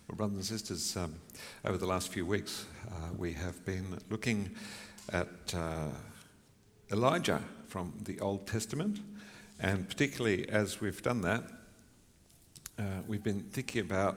Well, brothers and sisters, over the last few weeks, we have been looking at Elijah from the Old Testament, and particularly as we've done that, we've been thinking about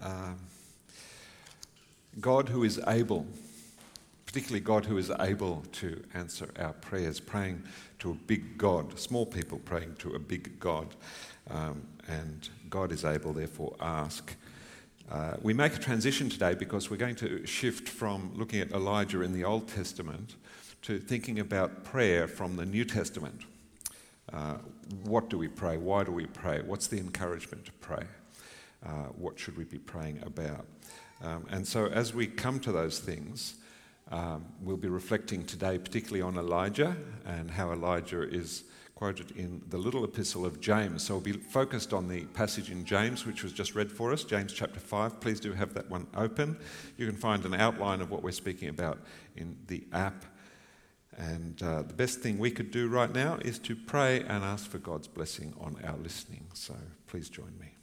God who is able, particularly God who is able to answer our prayers, praying to a big God, small people praying to a big God, and God is able, therefore ask. We make a transition today because we're going to shift from looking at Elijah in the Old Testament to thinking about prayer from the New Testament. What do we pray? Why do we pray? What's the encouragement to pray? What should we be praying about? And so as we come to those things, we'll be reflecting today particularly on Elijah and how Elijah is quoted in the little epistle of James. So we'll be focused on the passage in James, which was just read for us, James chapter 5. Please do have that one open. You can find an outline of what we're speaking about in the app. And the best thing we could do right now is to pray and ask for God's blessing on our listening. So please join me.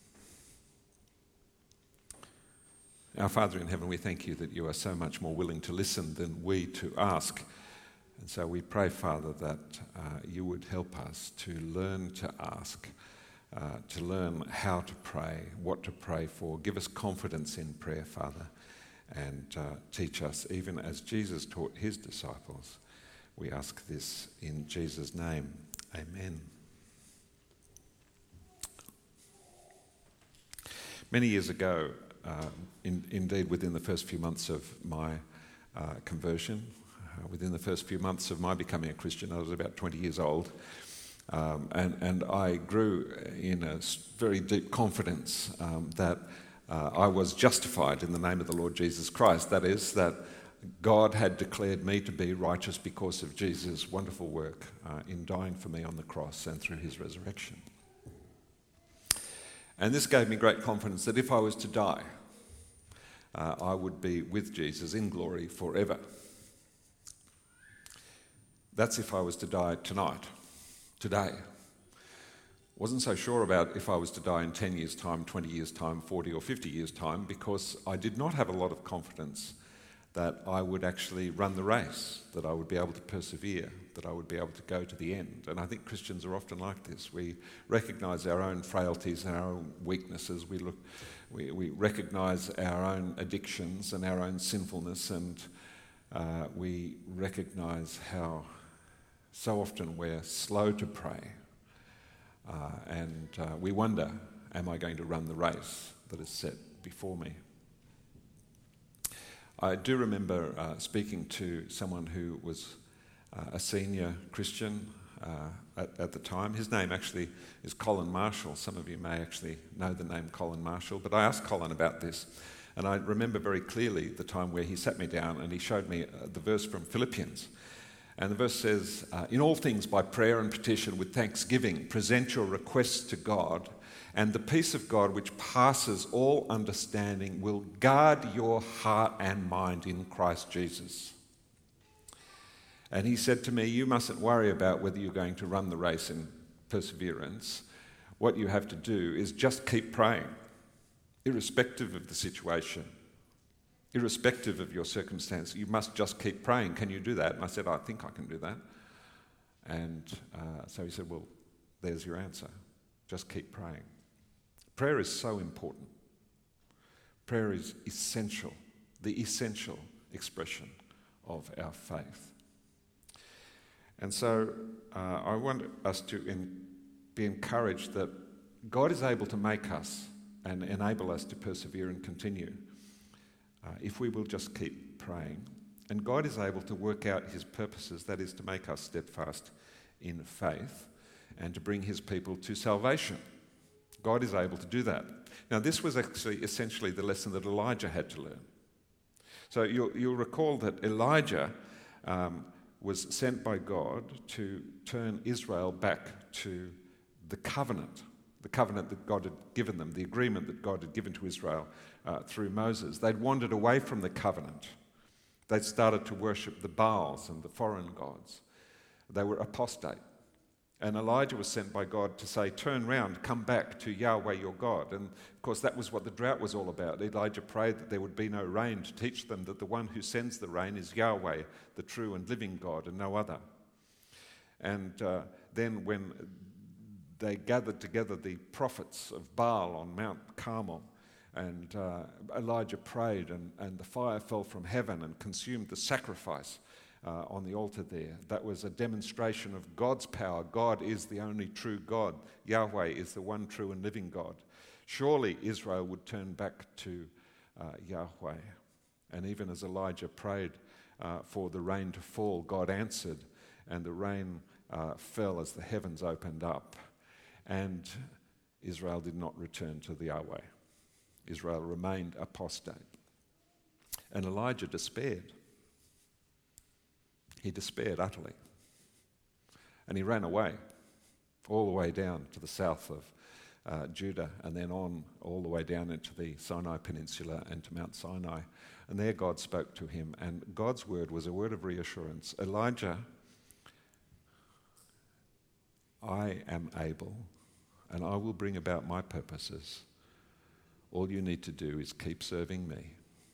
Our Father in heaven, we thank you that you are so much more willing to listen than we to ask. And so we pray, Father, that you would help us to learn to ask, to learn how to pray, what to pray for. Give us confidence in prayer, Father, and teach us, even as Jesus taught his disciples. We ask this in Jesus' name. Amen. Many years ago, indeed within the first few months of my conversion, within the first few months of my becoming a Christian, I was about 20 years old, and I grew in a very deep confidence that I was justified in the name of the Lord Jesus Christ. That is, that God had declared me to be righteous because of Jesus' wonderful work in dying for me on the cross and through his resurrection. And this gave me great confidence that if I was to die, I would be with Jesus in glory forever. That's if I was to die tonight, today. Wasn't so sure about if I was to die in 10 years' time, 20 years' time, 40 or 50 years' time, because I did not have a lot of confidence that I would actually run the race, that I would be able to persevere, that I would be able to go to the end. And I think Christians are often like this. We recognise our own frailties and our own weaknesses. We recognise our own addictions and our own sinfulness, and we recognise how so often we're slow to pray, and we wonder, am I going to run the race that is set before me? I do remember speaking to someone who was a senior Christian at the time. His name actually is Colin Marshall. Some of you may actually know the name Colin Marshall, but I asked Colin about this, and I remember very clearly the time where he sat me down and he showed me the verse from Philippians. And the verse says, in all things by prayer and petition with thanksgiving, present your requests to God, and the peace of God which passes all understanding will guard your heart and mind in Christ Jesus. And he said to me, you mustn't worry about whether you're going to run the race in perseverance. What you have to do is just keep praying, irrespective of the situation. Irrespective of your circumstance, you must just keep praying. Can you do that? And I said, I think I can do that. And so he said, well, there's your answer. Just keep praying. Prayer is so important. Prayer is essential, the essential expression of our faith. And so I want us to be encouraged that God is able to make us and enable us to persevere and continue if we will just keep praying. And God is able to work out his purposes, that is to make us steadfast in faith and to bring his people to salvation. God is able to do that. Now, this was actually essentially the lesson that Elijah had to learn. So you'll recall that Elijah was sent by God to turn Israel back to the covenant that God had given them, the agreement that God had given to Israel through Moses. They'd wandered away from the covenant. They'd started to worship the Baals and the foreign gods. They were apostate. And Elijah was sent by God to say, turn round, come back to Yahweh your God. And of course, that was what the drought was all about. Elijah prayed that there would be no rain to teach them that the one who sends the rain is Yahweh, the true and living God, and no other. And then when they gathered together the prophets of Baal on Mount Carmel, and Elijah prayed, and the fire fell from heaven and consumed the sacrifice on the altar there. That was a demonstration of God's power. God is the only true God. Yahweh is the one true and living God. Surely Israel would turn back to Yahweh. And even as Elijah prayed for the rain to fall, God answered, and the rain fell as the heavens opened up. And Israel did not return to the Yahweh. Israel remained apostate. And Elijah despaired. He despaired utterly. And he ran away, all the way down to the south of Judah, and then on all the way down into the Sinai Peninsula and to Mount Sinai. And there God spoke to him, and God's word was a word of reassurance. Elijah, I am able, and I will bring about my purposes. All you need to do is keep serving me.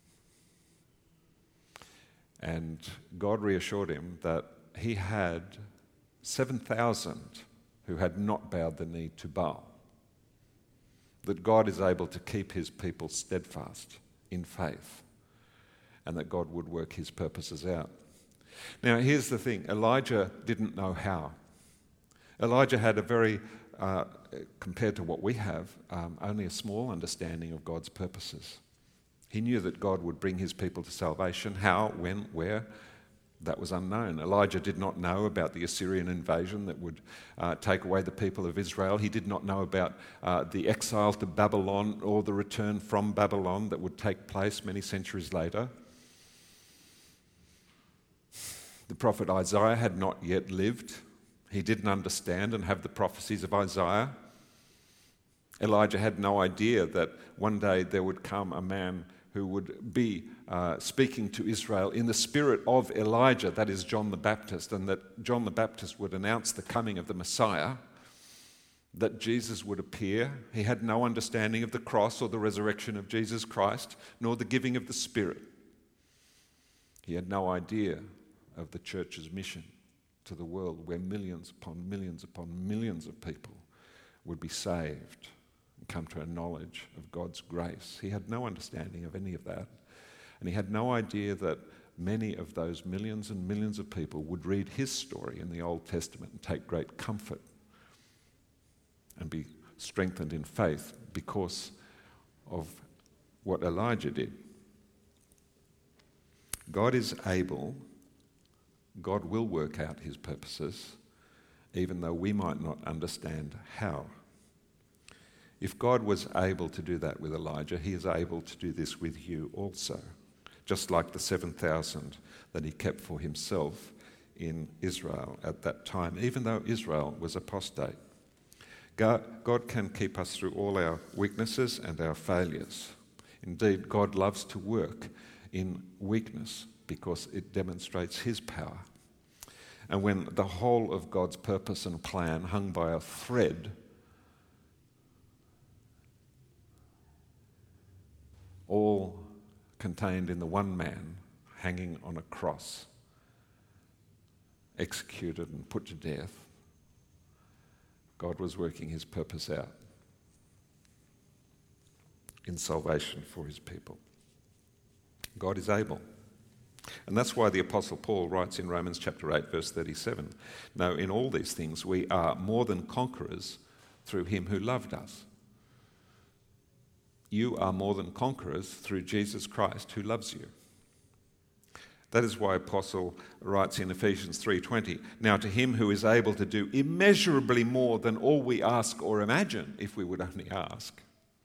And God reassured him that he had 7,000 who had not bowed the knee to Baal. That God is able to keep his people steadfast in faith, and that God would work his purposes out. Now, here's the thing. Elijah didn't know how. Elijah had a very, compared to what we have, only a small understanding of God's purposes. He knew that God would bring his people to salvation. How, when, where, that was unknown. Elijah did not know about the Assyrian invasion that would take away the people of Israel. He did not know about the exile to Babylon or the return from Babylon that would take place many centuries later. The prophet Isaiah had not yet lived. He didn't understand and have the prophecies of Isaiah. Elijah had no idea that one day there would come a man who would be speaking to Israel in the spirit of Elijah, that is John the Baptist, and that John the Baptist would announce the coming of the Messiah, that Jesus would appear. He had no understanding of the cross or the resurrection of Jesus Christ, nor the giving of the Spirit. He had no idea of the church's mission to the world, where millions upon millions of people would be saved and come to a knowledge of God's grace. He had no understanding of any of that. And he had no idea that many of those millions and millions of people would read his story in the Old Testament and take great comfort and be strengthened in faith because of what Elijah did. God is able, God will work out his purposes, even though we might not understand how. If God was able to do that with Elijah, he is able to do this with you also, just like the 7,000 that he kept for himself in Israel at that time, even though Israel was apostate. God can keep us through all our weaknesses and our failures. Indeed, God loves to work in weakness because it demonstrates his power. And when the whole of God's purpose and plan hung by a thread, all contained in the one man hanging on a cross, executed and put to death, God was working his purpose out in salvation for his people. God is able. And that's why the Apostle Paul writes in Romans chapter 8, verse 37, "No, in all these things we are more than conquerors through him who loved us." You are more than conquerors through Jesus Christ who loves you. That is why Apostle writes in Ephesians 3:20, "Now to him who is able to do immeasurably more than all we ask or imagine, if we would only ask,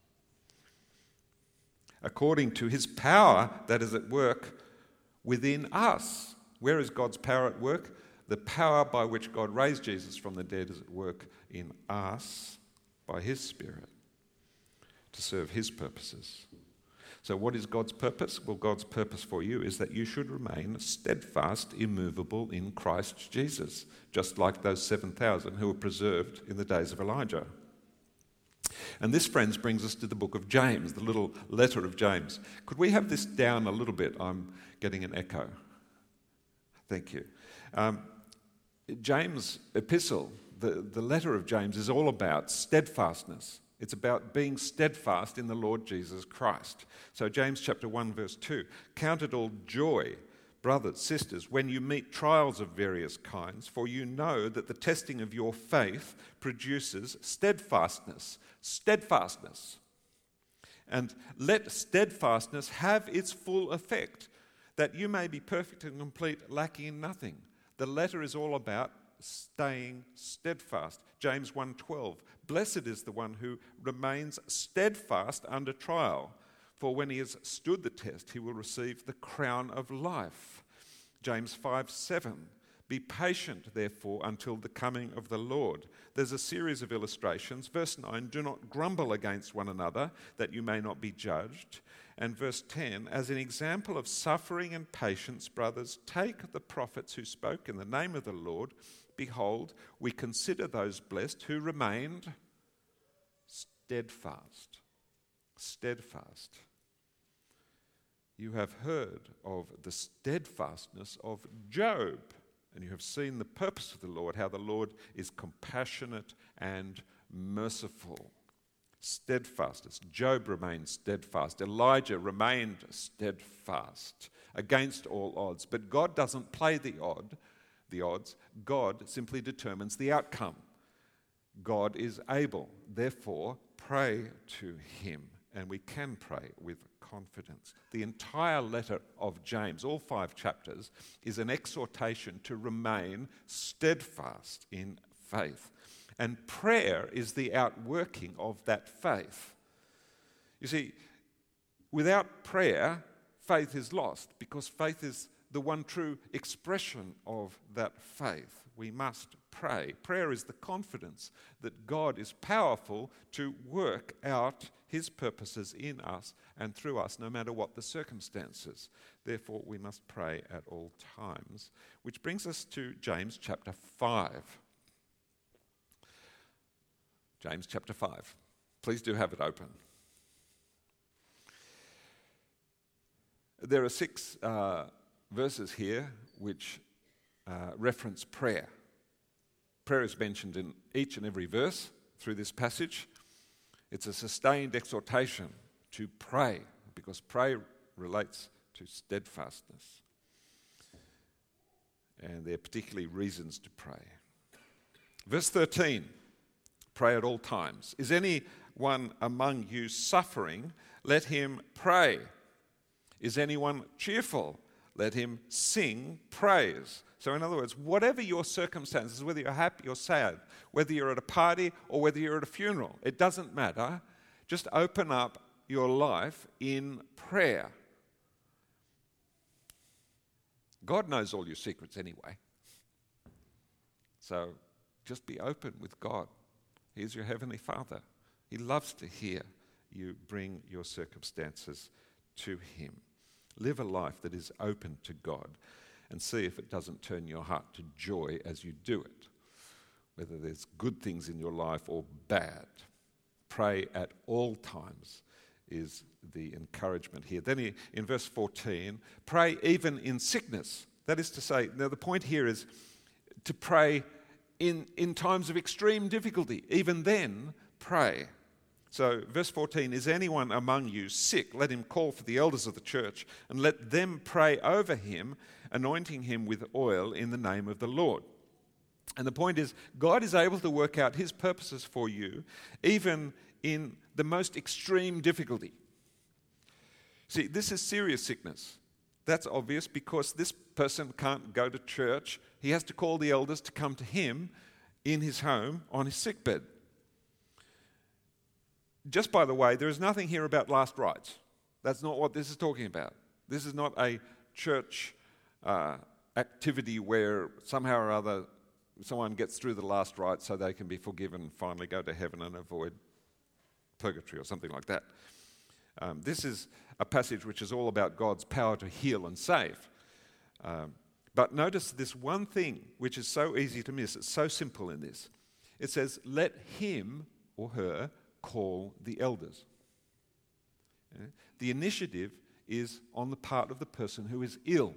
according to his power that is at work within us." Where is God's power at work? The power by which God raised Jesus from the dead is at work in us by his Spirit to serve his purposes. So what is God's purpose? Well, God's purpose for you is that you should remain steadfast, immovable in Christ Jesus, just like those 7,000 who were preserved in the days of Elijah. And this, friends, brings us to the book of James, the little letter of James. Could we have this down a little bit? I'm getting an echo. Thank you. James' epistle, the letter of James, is all about steadfastness. It's about being steadfast in the Lord Jesus Christ. So James chapter 1 verse 2, count it all joy, brothers, sisters, when you meet trials of various kinds, for you know that the testing of your faith produces steadfastness. Steadfastness. And let steadfastness have its full effect, that you may be perfect and complete, lacking in nothing. The letter is all about staying steadfast. James 1:12, blessed is the one who remains steadfast under trial, for when he has stood the test, he will receive the crown of life. James 5:7, be patient, therefore, until the coming of the Lord. There's a series of illustrations. Verse 9, do not grumble against one another, that you may not be judged. And verse 10, as an example of suffering and patience, brothers, take the prophets who spoke in the name of the Lord. Behold, we consider those blessed who remained steadfast. Steadfast. You have heard of the steadfastness of Job, and you have seen the purpose of the Lord, how the Lord is compassionate and merciful. Steadfastness. Job remained steadfast. Elijah remained steadfast against all odds. But God doesn't play the odds. God simply determines the outcome. God is able. Therefore, pray to him. And we can pray with confidence. The entire letter of James, all 5 chapters, is an exhortation to remain steadfast in faith. And prayer is the outworking of that faith. You see, without prayer, faith is lost, because faith is the one true expression of that faith. We must pray. Prayer is the confidence that God is powerful to work out his purposes in us and through us, no matter what the circumstances. Therefore, we must pray at all times. Which brings us to James chapter 5. James chapter 5. Please do have it open. There are 6 verses here which reference prayer. Prayer is mentioned in each and every verse through this passage. It's a sustained exhortation to pray, because prayer relates to steadfastness. And there are particularly reasons to pray. Verse 13, pray at all times. Is anyone among you suffering? Let him pray. Is anyone cheerful? Let him sing praise. So in other words, whatever your circumstances, whether you're happy or sad, whether you're at a party or whether you're at a funeral, it doesn't matter. Just open up your life in prayer. God knows all your secrets anyway. So just be open with God. He's your Heavenly Father. He loves to hear you bring your circumstances to him. Live a life that is open to God, and see if it doesn't turn your heart to joy as you do it, whether there's good things in your life or bad. Pray at all times is the encouragement here. Then in verse 14, pray even in sickness. That is to say, now the point here is to pray in times of extreme difficulty. Even then, pray. So verse 14, is anyone among you sick? Let him call for the elders of the church and let them pray over him, anointing him with oil in the name of the Lord. And the point is, God is able to work out his purposes for you, even in the most extreme difficulty. See, this is serious sickness. That's obvious, because this person can't go to church. He has to call the elders to come to him in his home on his sickbed. Just by the way, there is nothing here about last rites. That's not what this is talking about. This is not a church activity where somehow or other someone gets through the last rite so they can be forgiven and finally go to heaven and avoid purgatory or something like that. This is a passage which is all about God's power to heal and save. But notice this one thing which is so easy to miss. It's so simple in this. It says, let him or her call the elders. The initiative is on the part of the person who is ill.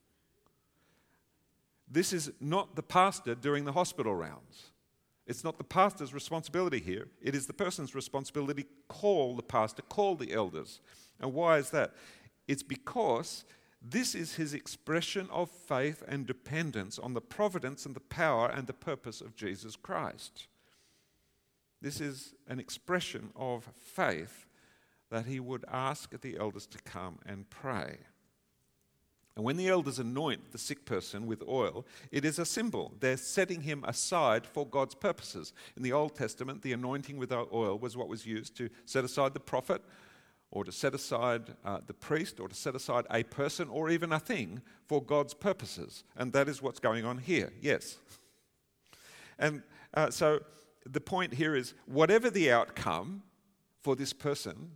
This is not the pastor doing the hospital rounds. It's not the pastor's responsibility here. It is the person's responsibility to call the pastor, call the elders. And why is that? It's because this is his expression of faith and dependence on the providence and the power and the purpose of Jesus Christ. This is an expression of faith that he would ask the elders to come and pray. And when the elders anoint the sick person with oil, it is a symbol. They're setting him aside for God's purposes. In the Old Testament, the anointing with oil was what was used to set aside the prophet, or to set aside the priest, or to set aside a person, or even a thing for God's purposes. And that is what's going on here, yes. And so the point here is, whatever the outcome for this person,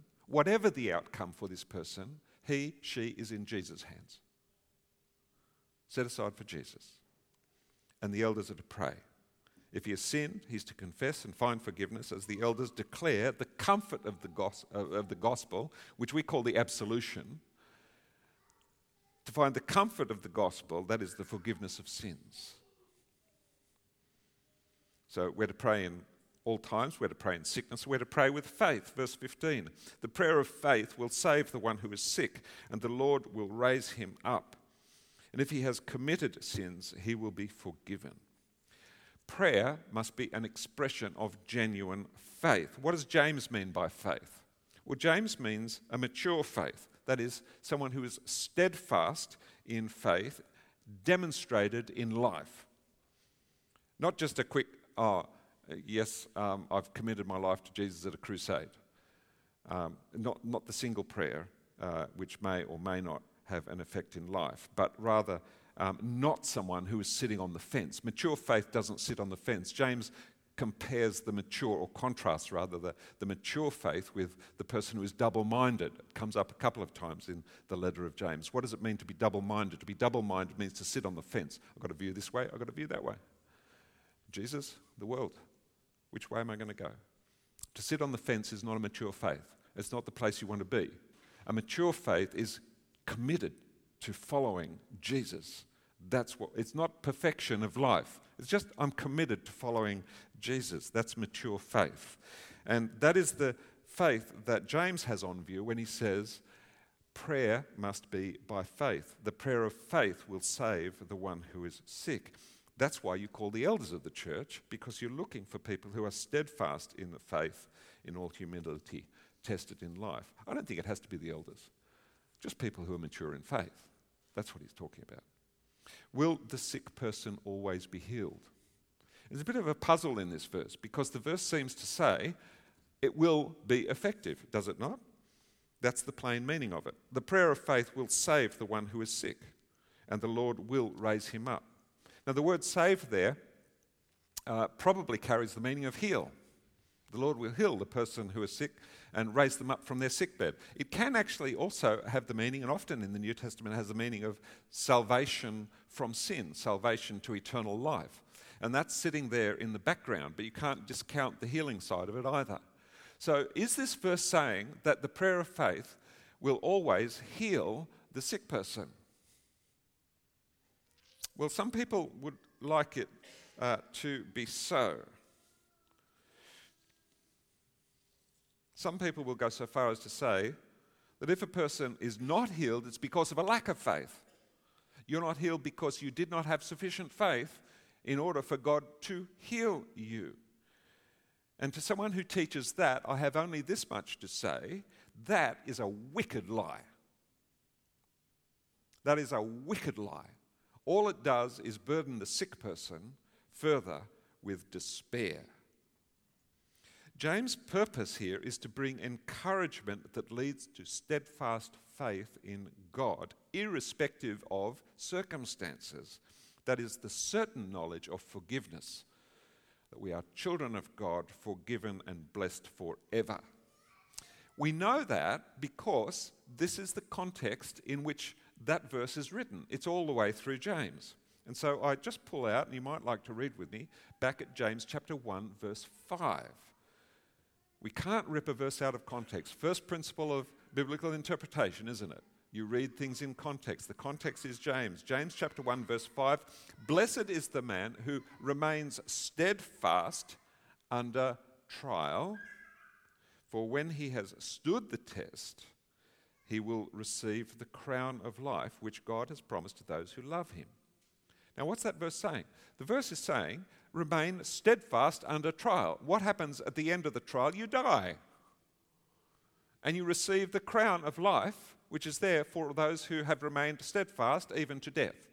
he, she is in Jesus' hands. Set aside for Jesus. And the elders are to pray. If he has sinned, he's to confess and find forgiveness as the elders declare the comfort of the gospel, which we call the absolution. To find the comfort of the gospel, that is the forgiveness of sins. So we're to pray in all times, we're to pray in sickness, we're to pray with faith. Verse 15, the prayer of faith will save the one who is sick, and the Lord will raise him up. And if he has committed sins, he will be forgiven. Prayer must be an expression of genuine faith. What does James mean by faith? Well, James means a mature faith. That is, someone who is steadfast in faith, demonstrated in life. Not just a quick, I've committed my life to Jesus at a crusade. Not the single prayer, which may or may not have an effect in life, but rather not someone who is sitting on the fence. Mature faith doesn't sit on the fence. James compares the mature, or contrasts rather, the mature faith with the person who is double-minded. It comes up a couple of times in the letter of James. What does it mean to be double-minded? To be double-minded means to sit on the fence. I've got a view this way, I've got a view that way. Jesus, the world. Which way am I going to go? To sit on the fence is not a mature faith. It's not the place you want to be. A mature faith is committed to following Jesus. That's what, it's not perfection of life. It's just, I'm committed to following Jesus. That's mature faith. And that is the faith that James has on view when he says, prayer must be by faith. The prayer of faith will save the one who is sick. That's why you call the elders of the church, because you're looking for people who are steadfast in the faith, in all humility, tested in life. I don't think it has to be the elders. Just people who are mature in faith. That's what he's talking about. Will the sick person always be healed? There's a bit of a puzzle in this verse, because the verse seems to say it will be effective, does it not? That's the plain meaning of it. The prayer of faith will save the one who is sick, and the Lord will raise him up. Now, the word save there probably carries the meaning of heal. The Lord will heal the person who is sick and raise them up from their sickbed. It can actually also have the meaning, and often in the New Testament has the meaning of salvation from sin, salvation to eternal life. And that's sitting there in the background, but you can't discount the healing side of it either. So is this verse saying that the prayer of faith will always heal the sick person? Well, some people would like it to be so. Some people will go so far as to say that if a person is not healed, it's because of a lack of faith. You're not healed because you did not have sufficient faith in order for God to heal you. And to someone who teaches that, I have only this much to say: that is a wicked lie. That is a wicked lie. All it does is burden the sick person further with despair. James' purpose here is to bring encouragement that leads to steadfast faith in God, irrespective of circumstances. That is the certain knowledge of forgiveness, that we are children of God, forgiven and blessed forever. We know that because this is the context in which that verse is written. It's all the way through James. And so I just pull out, and you might like to read with me, back at James chapter 1, verse 5. We can't rip a verse out of context. First principle of biblical interpretation, isn't it? You read things in context. The context is James. James chapter 1, verse 5. Blessed is the man who remains steadfast under trial, for when he has stood the test, he will receive the crown of life which God has promised to those who love him. Now, what's that verse saying? The verse is saying, remain steadfast under trial. What happens at the end of the trial? You die. And you receive the crown of life, which is there for those who have remained steadfast even to death.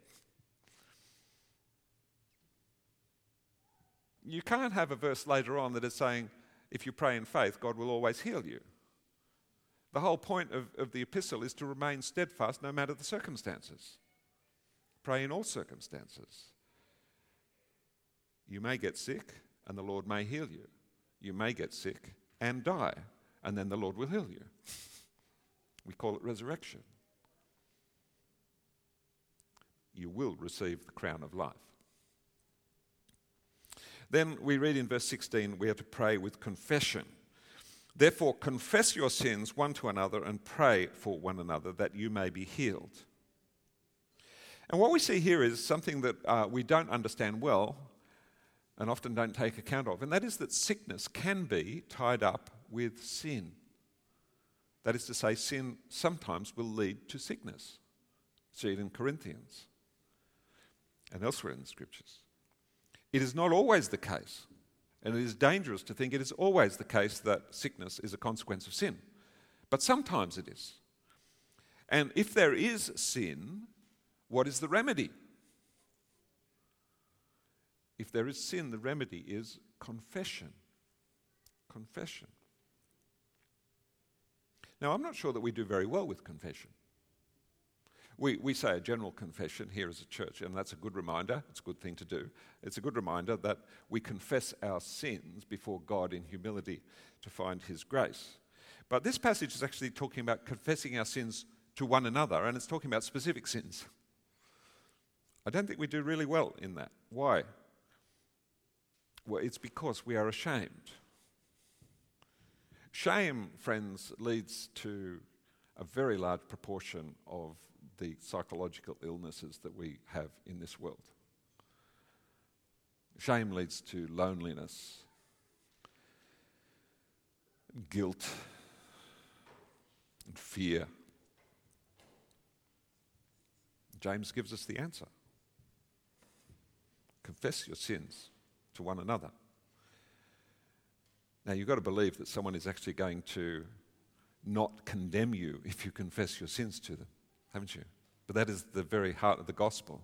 You can't have a verse later on that is saying, if you pray in faith, God will always heal you. The whole point of the epistle is to remain steadfast no matter the circumstances. Pray in all circumstances. You may get sick and the Lord may heal you. You may get sick and die, and then the Lord will heal you. We call it resurrection. You will receive the crown of life. Then we read in verse 16, we are to pray with confession. Therefore, confess your sins one to another and pray for one another that you may be healed. And what we see here is something that we don't understand well and often don't take account of, and that is that sickness can be tied up with sin. That is to say, sin sometimes will lead to sickness. See it in Corinthians and elsewhere in the Scriptures. It is not always the case, and it is dangerous to think it is always the case that sickness is a consequence of sin. But sometimes it is. And if there is sin, what is the remedy? If there is sin, the remedy is confession. Confession. Now, I'm not sure that we do very well with confession. We say a general confession here as a church, and that's a good reminder. It's a good thing to do. It's a good reminder that we confess our sins before God in humility to find his grace. But this passage is actually talking about confessing our sins to one another, and it's talking about specific sins. I don't think we do really well in that. Why? Well, it's because we are ashamed. Shame, friends, leads to a very large proportion of the psychological illnesses that we have in this world. Shame leads to loneliness, guilt, and fear. James gives us the answer. Confess your sins to one another. Now, you've got to believe that someone is actually going to not condemn you if you confess your sins to them, haven't you? But that is the very heart of the gospel.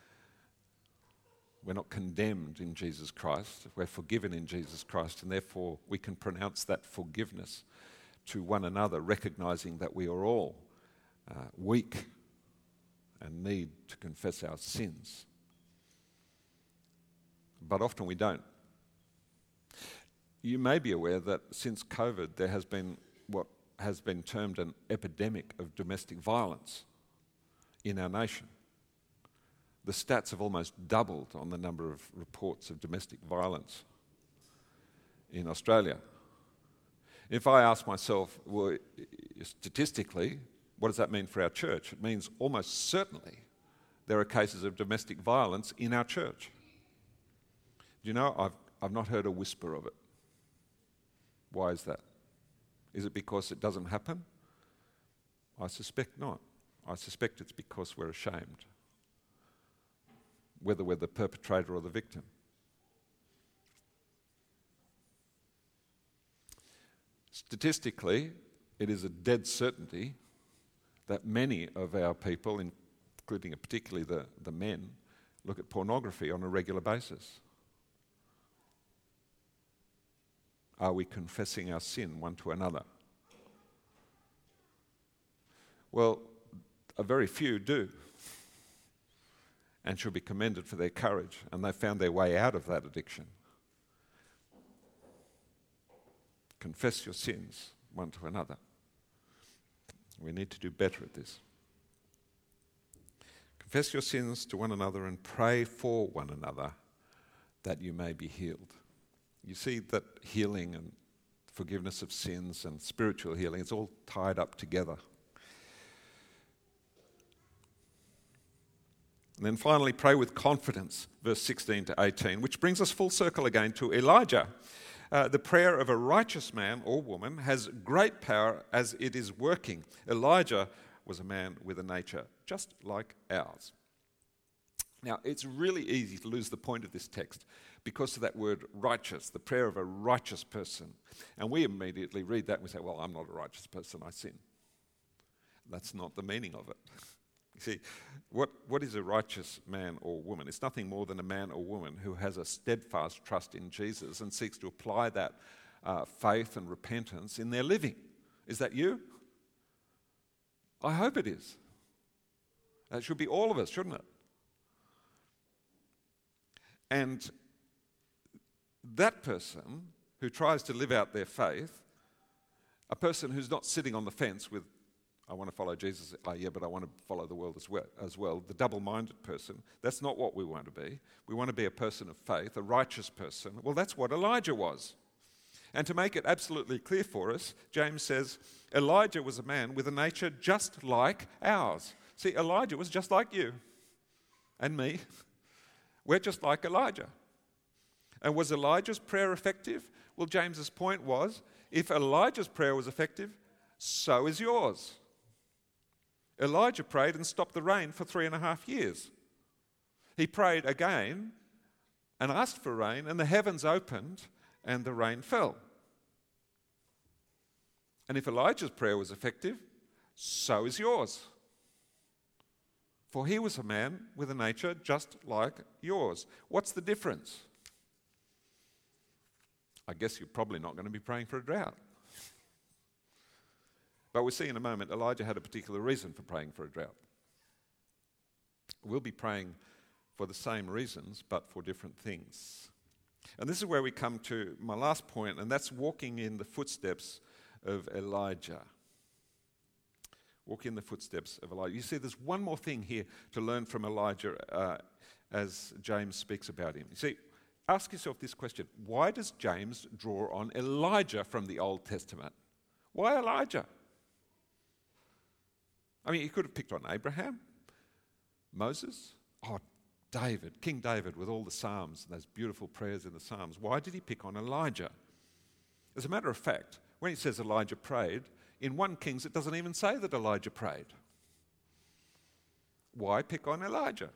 We're not condemned in Jesus Christ. We're forgiven in Jesus Christ, and therefore we can pronounce that forgiveness to one another, recognizing that we are all weak and need to confess our sins. But often we don't. You may be aware that since COVID there has been what has been termed an epidemic of domestic violence in our nation. The stats have almost doubled on the number of reports of domestic violence in Australia. If I ask myself, well, statistically, what does that mean for our church? It means almost certainly there are cases of domestic violence in our church. Do you know, I've not heard a whisper of it. Why is that? Is it because it doesn't happen? I suspect not. I suspect it's because we're ashamed, whether we're the perpetrator or the victim. Statistically, it is a dead certainty that many of our people, including particularly the men, look at pornography on a regular basis. Are we confessing our sin one to another? Well, a very few do, and should be commended for their courage, and they found their way out of that addiction. Confess your sins one to another. We need to do better at this. Confess your sins to one another and pray for one another that you may be healed. You see that healing and forgiveness of sins and spiritual healing, it's all tied up together. And then finally, pray with confidence, verse 16 to 18, which brings us full circle again to Elijah. The prayer of a righteous man or woman has great power as it is working. Elijah was a man with a nature just like ours. Now, it's really easy to lose the point of this text because of that word righteous, the prayer of a righteous person. And we immediately read that and we say, well, I'm not a righteous person, I sin. That's not the meaning of it. You see, what is a righteous man or woman? It's nothing more than a man or woman who has a steadfast trust in Jesus and seeks to apply that faith and repentance in their living. Is that you? I hope it is. That should be all of us, shouldn't it? And that person who tries to live out their faith, a person who's not sitting on the fence with, I want to follow Jesus, but I want to follow the world as well. The double-minded person, that's not what we want to be. We want to be a person of faith, a righteous person. Well, that's what Elijah was. And to make it absolutely clear for us, James says, Elijah was a man with a nature just like ours. See, Elijah was just like you and me. We're just like Elijah. And was Elijah's prayer effective? Well, James's point was, if Elijah's prayer was effective, so is yours. Elijah prayed and stopped the rain for 3.5 years. He prayed again and asked for rain, and the heavens opened and the rain fell. And if Elijah's prayer was effective, so is yours. For he was a man with a nature just like yours. What's the difference? I guess you're probably not going to be praying for a drought. But we'll see in a moment, Elijah had a particular reason for praying for a drought. We'll be praying for the same reasons, but for different things. And this is where we come to my last point, and that's walking in the footsteps of Elijah. Walk in the footsteps of Elijah. You see, there's one more thing here to learn from Elijah as James speaks about him. You see, ask yourself this question. Why does James draw on Elijah from the Old Testament? Why Elijah? I mean, he could have picked on Abraham, Moses, David, King David with all the Psalms, those beautiful prayers in the Psalms. Why did he pick on Elijah? As a matter of fact, when he says Elijah prayed, in 1 Kings it doesn't even say that Elijah prayed. Why pick on Elijah?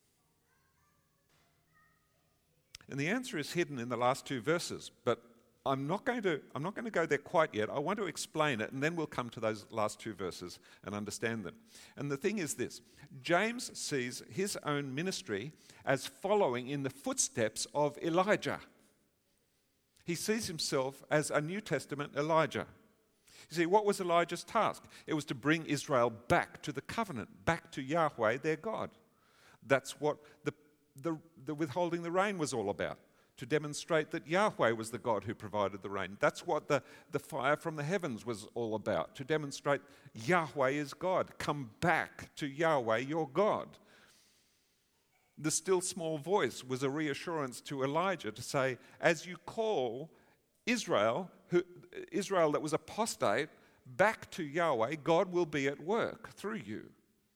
And the answer is hidden in the last 2 verses, but I'm not going to go there quite yet. I want to explain it, and then we'll come to those last 2 verses and understand them. And the thing is this. James sees his own ministry as following in the footsteps of Elijah. He sees himself as a New Testament Elijah. You see, what was Elijah's task? It was to bring Israel back to the covenant, back to Yahweh, their God. That's what the withholding the rain was all about. To demonstrate that Yahweh was the God who provided the rain. That's what the fire from the heavens was all about, to demonstrate Yahweh is God. Come back to Yahweh, your God. The still small voice was a reassurance to Elijah to say, as you call Israel that was apostate, back to Yahweh, God will be at work through you.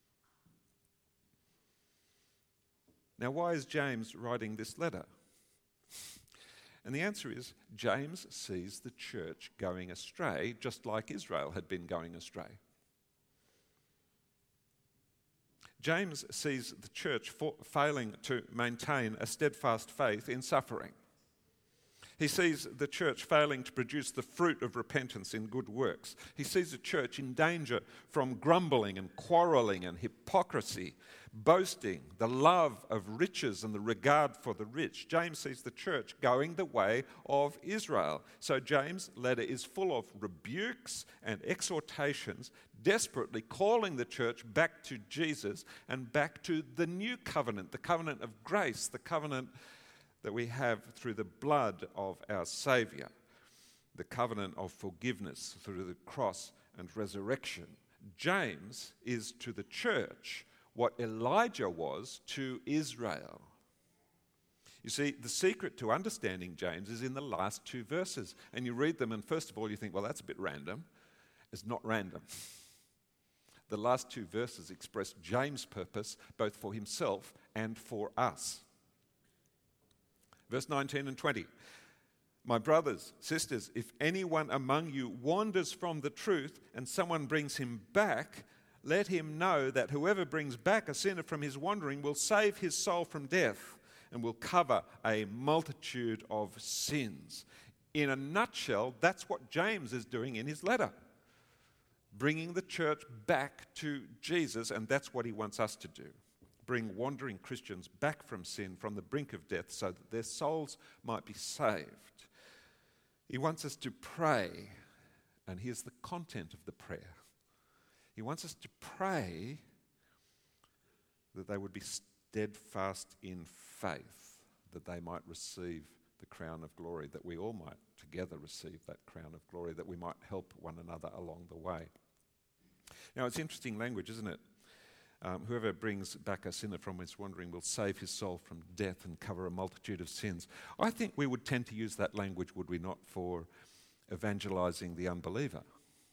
Now, why is James writing this letter? And the answer is, James sees the church going astray, just like Israel had been going astray. James sees the church failing to maintain a steadfast faith in suffering. He sees the church failing to produce the fruit of repentance in good works. He sees the church in danger from grumbling and quarreling and hypocrisy, boasting, the love of riches and the regard for the rich. James sees the church going the way of Israel. So James' letter is full of rebukes and exhortations, desperately calling the church back to Jesus and back to the new covenant, the covenant of grace, the covenant that we have through the blood of our Saviour, the covenant of forgiveness through the cross and resurrection, James is to the church what Elijah was to Israel. You see, the secret to understanding James is in the last two verses. And you read them, and first of all, you think, well, that's a bit random. It's not random. The last two verses express James' purpose both for himself and for us. Verse 19 and 20. My brothers, sisters, if anyone among you wanders from the truth and someone brings him back, let him know that whoever brings back a sinner from his wandering will save his soul from death and will cover a multitude of sins. In a nutshell, that's what James is doing in his letter. Bringing the church back to Jesus, and that's what he wants us to do. Bring wandering Christians back from sin, from the brink of death, so that their souls might be saved. He wants us to pray, and here's the content of the prayer. He wants us to pray that they would be steadfast in faith, that they might receive the crown of glory, that we all might together receive that crown of glory, that we might help one another along the way. Now, it's interesting language, isn't it? Whoever brings back a sinner from his wandering will save his soul from death and cover a multitude of sins. I think we would tend to use that language, would we not, for evangelizing the unbeliever.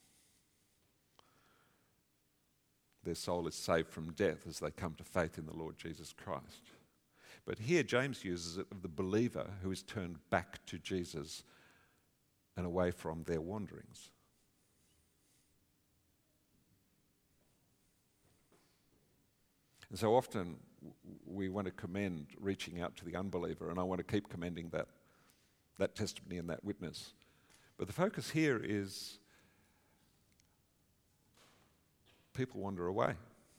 Their soul is saved from death as they come to faith in the Lord Jesus Christ. But here James uses it of the believer who is turned back to Jesus and away from their wanderings. And so often we want to commend reaching out to the unbeliever, and I want to keep commending that testimony and that witness. But the focus here is people wander away.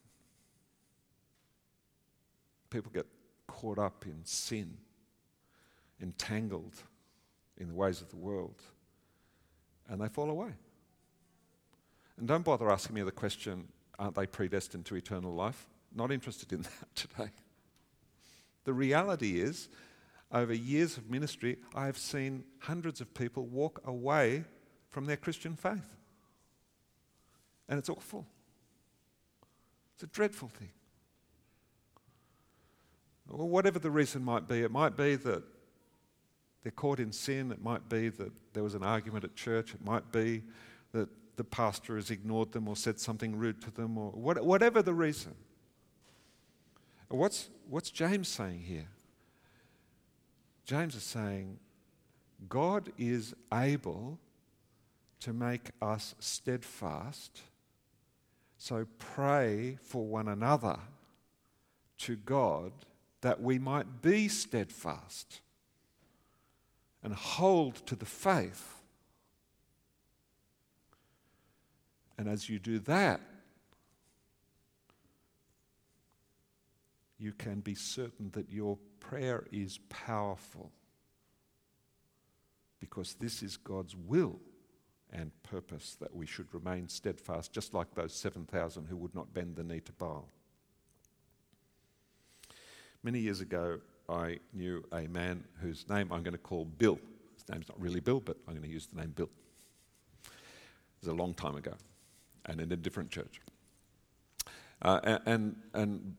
People get caught up in sin, entangled in the ways of the world, and they fall away. And don't bother asking me the question, aren't they predestined to eternal life? Not interested in that today. The reality is, over years of ministry, I have seen hundreds of people walk away from their Christian faith. And it's awful. It's a dreadful thing. Well, whatever the reason might be, it might be that they're caught in sin, it might be that there was an argument at church, it might be that the pastor has ignored them or said something rude to them, or whatever the reason. What's James saying here? James is saying, God is able to make us steadfast, so pray for one another to God that we might be steadfast and hold to the faith. And as you do that, you can be certain that your prayer is powerful, because this is God's will and purpose, that we should remain steadfast, just like those 7,000 who would not bend the knee to Baal. Many years ago, I knew a man whose name I'm going to call Bill. His name's not really Bill, but I'm going to use the name Bill. It was a long time ago, and in a different church. And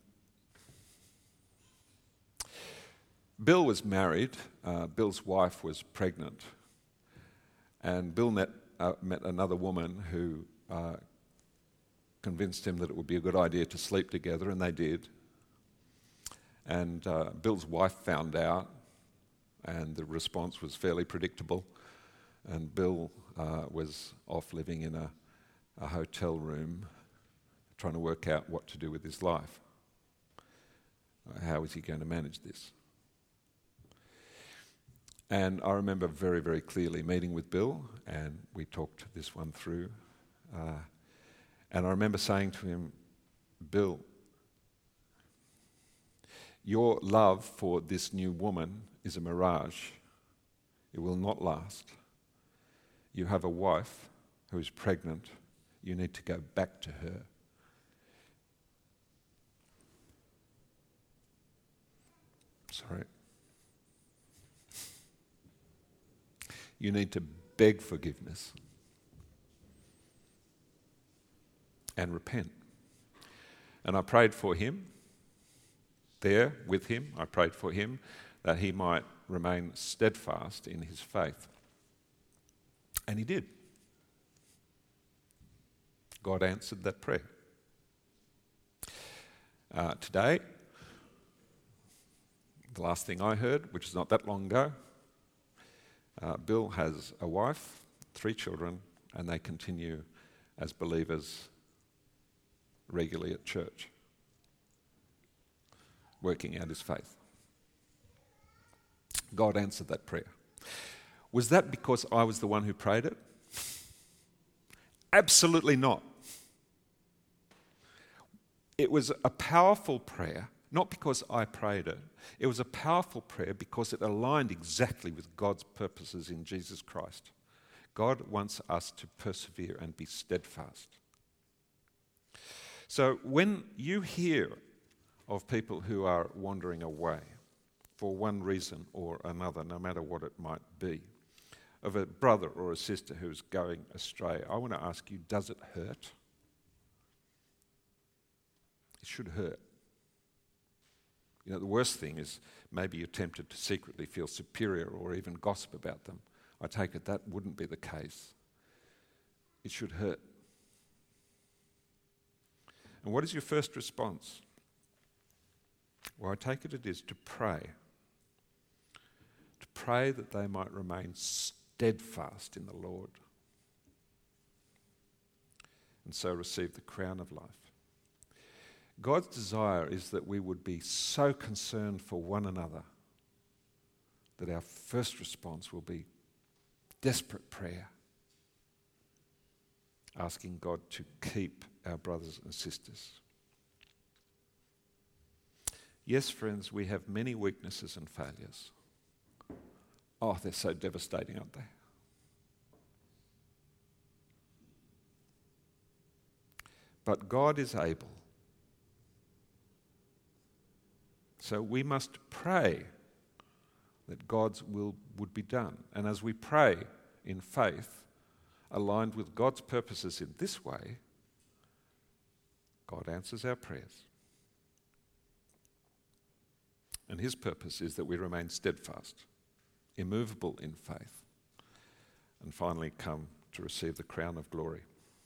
Bill was married. Bill's wife was pregnant, and Bill met another woman who convinced him that it would be a good idea to sleep together, and they did. And Bill's wife found out, and the response was fairly predictable. And Bill was off living in a hotel room, trying to work out what to do with his life. How was he going to manage this? And I remember very, very clearly meeting with Bill, and we talked this one through. And I remember saying to him, Bill, your love for this new woman is a mirage. It will not last. You have a wife who is pregnant. You need to go back to her. Sorry. You need to beg forgiveness. and repent. And I prayed for him there with him. I prayed for him that he might remain steadfast in his faith. And he did. God answered that prayer. Today, the last thing I heard, which is not that long ago, Bill has a wife, 3 children, and they continue as believers regularly at church, working out his faith. God answered that prayer. Was that because I was the one who prayed it? Absolutely not. It was a powerful prayer, not because I prayed it. It was a powerful prayer because it aligned exactly with God's purposes in Jesus Christ. God wants us to persevere and be steadfast. So when you hear of people who are wandering away for one reason or another, no matter what it might be, of a brother or a sister who's going astray, I want to ask you, does it hurt? It should hurt. You know, the worst thing is maybe you're tempted to secretly feel superior or even gossip about them. I take it that wouldn't be the case. It should hurt. And what is your first response? Well, I take it is to pray. To pray that they might remain steadfast in the Lord and so receive the crown of life. God's desire is that we would be so concerned for one another that our first response will be desperate prayer, asking God to keep our brothers and sisters. Yes, friends, we have many weaknesses and failures. Oh, they're so devastating, aren't they? But God is able. So we must pray that God's will would be done. And as we pray in faith, aligned with God's purposes in this way, God answers our prayers. And his purpose is that we remain steadfast, immovable in faith, and finally come to receive the crown of glory.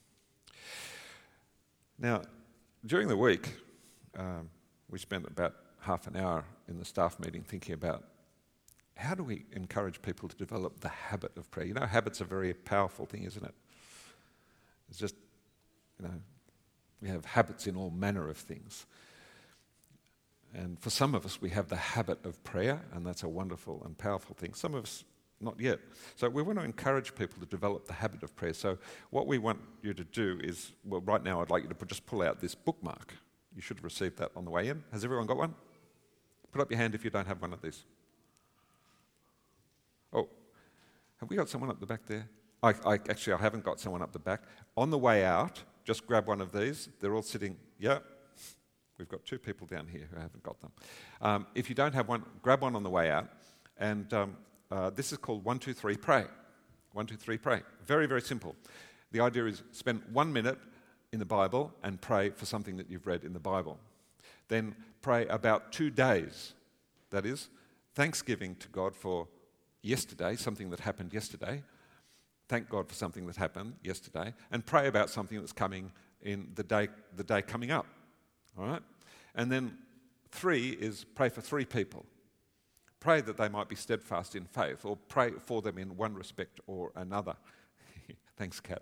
Now, during the week, we spent about half an hour in the staff meeting thinking about how do we encourage people to develop the habit of prayer. You know, habits are a very powerful thing, isn't it? It's just, you know, we have habits in all manner of things. And for some of us, we have the habit of prayer, and that's a wonderful and powerful thing. Some of us, not yet. So we want to encourage people to develop the habit of prayer. So what we want you to do is, well, right now I'd like you to just pull out this bookmark. You should have received that on the way in. Has everyone got one? Put up your hand if you don't have one of these. Oh, have we got someone up the back there? I haven't got someone up the back. On the way out, just grab one of these. They're all sitting, yeah. We've got 2 people down here who haven't got them. If you don't have one, grab one on the way out. And this is called 1, 2, 3, pray. 1, 2, 3, pray. Very, very simple. The idea is spend 1 minute in the Bible and pray for something that you've read in the Bible. Then pray about 2 days. That is, thanksgiving to God for yesterday, something that happened yesterday. Thank God for something that happened yesterday. And pray about something that's coming in the day coming up. All right? And then 3 is pray for 3 people. Pray that they might be steadfast in faith, or pray for them in one respect or another. Thanks, Kat.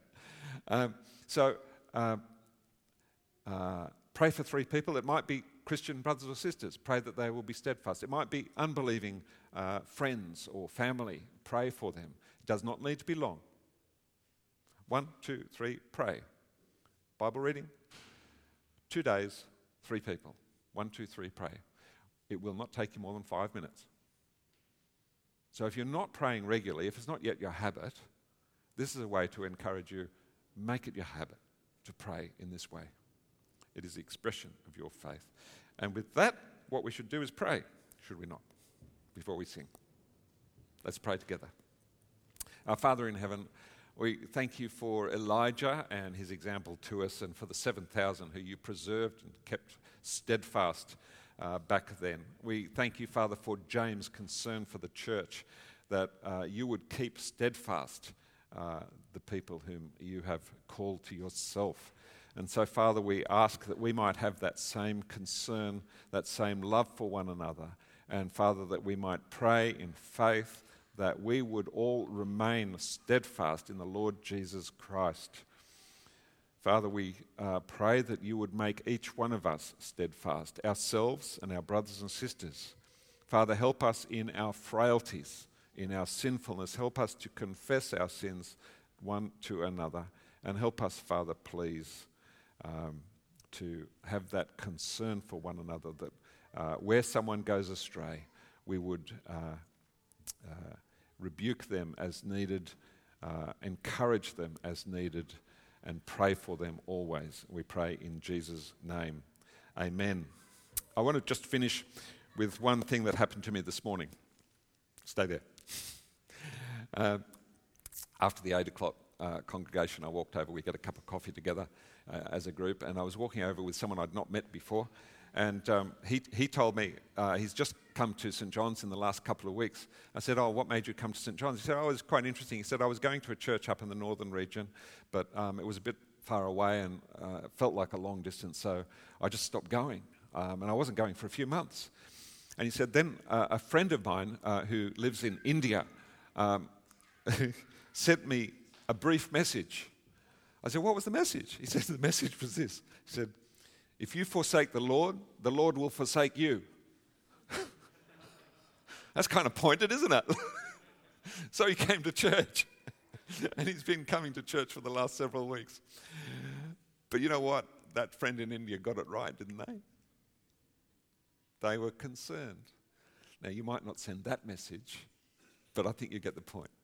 Pray for 3 people. It might be Christian brothers or sisters. Pray that they will be steadfast. It might be unbelieving friends or family. Pray for them. It does not need to be long. 1, 2, 3, pray. Bible reading. 2 days, 3 people. 1, 2, 3, pray. It will not take you more than 5 minutes. So if you're not praying regularly, if it's not yet your habit, this is a way to encourage you, make it your habit to pray in this way. It is the expression of your faith. And with that, what we should do is pray, should we not, before we sing. Let's pray together. Our Father in heaven, We thank you for Elijah and his example to us, and for the 7,000 who you preserved and kept steadfast back then. We thank you, Father, for James' concern for the church, that you would keep steadfast the people whom you have called to yourself. And so, Father, we ask that we might have that same concern, that same love for one another, and Father, that we might pray in faith that we would all remain steadfast in the Lord Jesus Christ. Father, we pray that you would make each one of us steadfast, ourselves and our brothers and sisters. Father, help us in our frailties, in our sinfulness. Help us to confess our sins one to another. And help us, Father, please, to have that concern for one another, that where someone goes astray, we would rebuke them as needed, encourage them as needed, and pray for them always. We pray in Jesus' name. Amen. I want to just finish with one thing that happened to me this morning. Stay there. After the 8 o'clock congregation, I walked over. We got a cup of coffee together as a group, and I was walking over with someone I'd not met before, and he told me he's just come to St. John's in the last couple of weeks. I said, "Oh, what made you come to St. John's?" He said, "Oh, it was quite interesting." He said, "I was going to a church up in the northern region, but it was a bit far away and it felt like a long distance, so I just stopped going, and I wasn't going for a few months." And he said, then a friend of mine who lives in India sent me a brief message. I said, "What was the message?" He said, "The message was this." He said, "If you forsake the Lord will forsake you." That's kind of pointed, isn't it? So he came to church, and he's been coming to church for the last several weeks. But you know what? That friend in India got it right, didn't they? They were concerned. Now, you might not send that message, but I think you get the point.